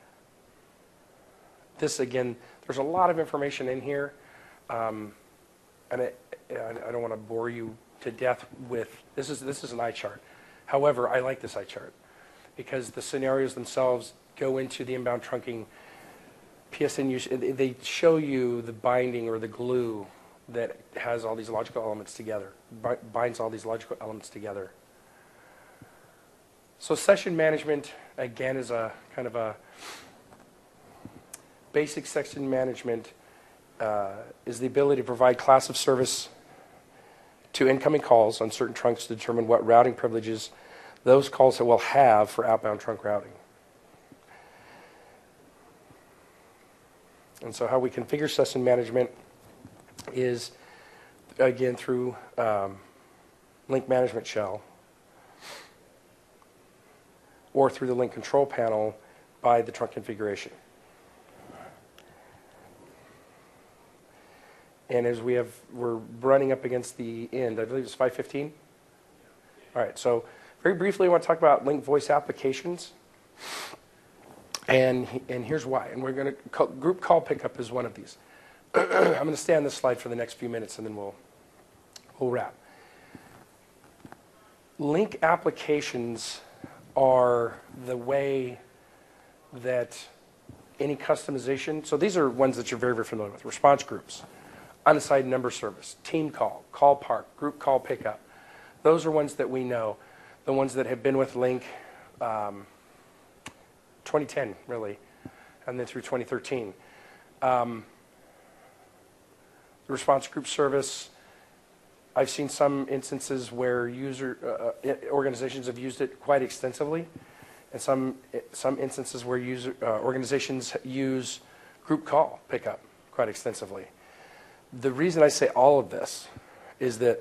This, again, there's a lot of information in here. Um, and it, I don't want to bore you to death with, this is, this is an eye chart. However, I like this eye chart because the scenarios themselves go into the inbound trunking P S N, us- they show you the binding or the glue that has all these logical elements together, bi- binds all these logical elements together. So session management, again, is a kind of a basic session management uh, is the ability to provide class of service to incoming calls on certain trunks to determine what routing privileges those calls will have for outbound trunk routing. And so how we configure session management is, again, through um, link management shell or through the link control panel by the trunk configuration. And as we have, we're running up against the end, I believe it's five fifteen. All right, so very briefly, I want to talk about link voice applications. And, and here's why. And we're going to, call, group call pickup is one of these. I'm going to stay on this slide for the next few minutes and then we'll, we'll wrap. Link applications are the way that any customization, so these are ones that you're very, very familiar with. Response groups, unassigned number service, team call, call park, group call pickup. Those are ones that we know. The ones that have been with Link um, twenty ten, really, and then through twenty thirteen. Um, the response group service, I've seen some instances where user uh, organizations have used it quite extensively, and some some instances where user uh, organizations use group call pickup quite extensively. The reason I say all of this is that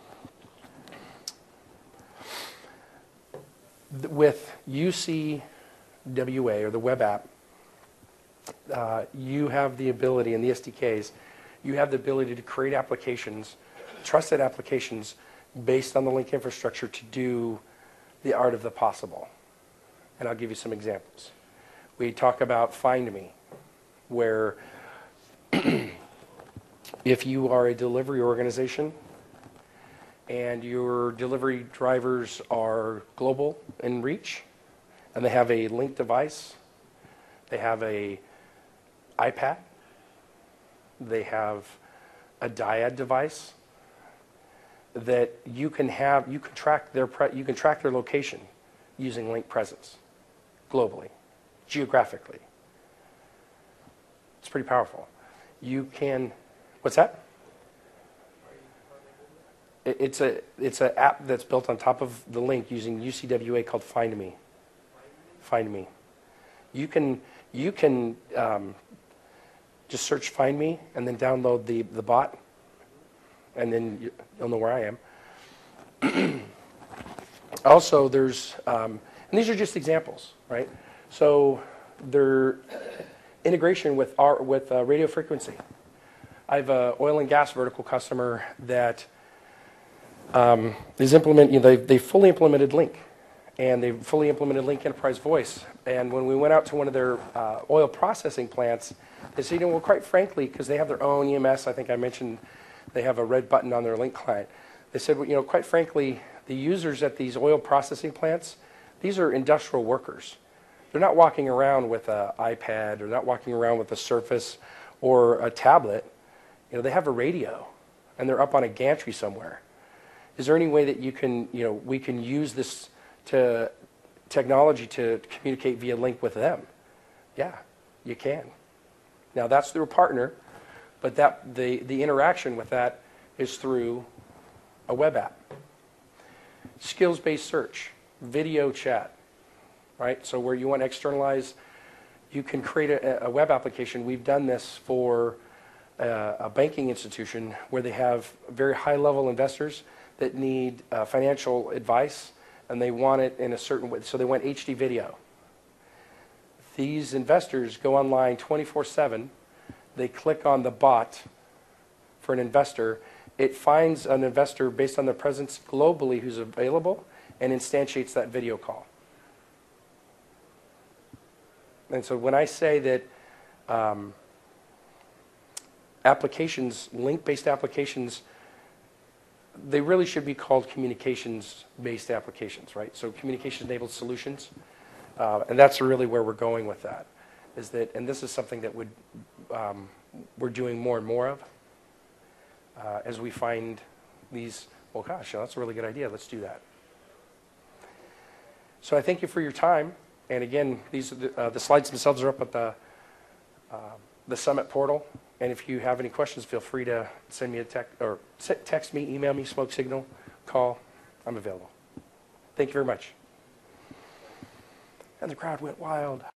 with U C W A, or the web app, uh, you have the ability, in the S D Ks, you have the ability to create applications, trusted applications, based on the Link infrastructure to do the art of the possible. And I'll give you some examples. We talk about Find Me, where if you are a delivery organization and your delivery drivers are global in reach, and they have a Link device, they have a iPad, they have a Dyad device, that you can have, you can track their, pre, you can track their location using Link Presence globally, geographically. It's pretty powerful. You can, what's that? It, it's a it's an app that's built on top of the Link using U C W A called Find Me. Find Me. You can you can um, just search Find Me and then download the the bot, and then you, you'll know where I am. Also, there's um, and these are just examples, right? So their integration with our with uh, radio frequency. I have an oil and gas vertical customer that um, is implement. You know, they they fully implemented Link, and they fully implemented Link Enterprise Voice. And when we went out to one of their uh, oil processing plants, they said, you know, well, quite frankly, because they have their own E M S. I think I mentioned they have a red button on their Link client. They said, well, you know, quite frankly, the users at these oil processing plants, these are industrial workers. They're not walking around with an iPad, or not walking around with a Surface or a tablet. You know, they have a radio, and they're up on a gantry somewhere. Is there any way that you can, you know, we can use this to technology to communicate via Link with them? Yeah, you can. Now that's through a partner, but that the the interaction with that is through a web app. Skills-based search, video chat, right? So where you want to externalize, you can create a, a web application. We've done this for a, a banking institution where they have very high-level investors that need uh, financial advice, and they want it in a certain way. So they want H D video. These investors go online twenty-four seven. They click on the bot for an investor. It finds an investor based on their presence globally who's available and instantiates that video call. And so when I say that um, applications, link-based applications, they really should be called communications-based applications, right? So communications-enabled solutions, uh, and that's really where we're going with that. is that, and this is something that would um, we're doing more and more of uh, as we find these, well, gosh, that's a really good idea. Let's do that. So I thank you for your time. And again, these are the, uh, the slides themselves are up at the, uh, the Summit portal. And if you have any questions, feel free to send me a text, or text me, email me, smoke signal, call. I'm available. Thank you very much. And the crowd went wild.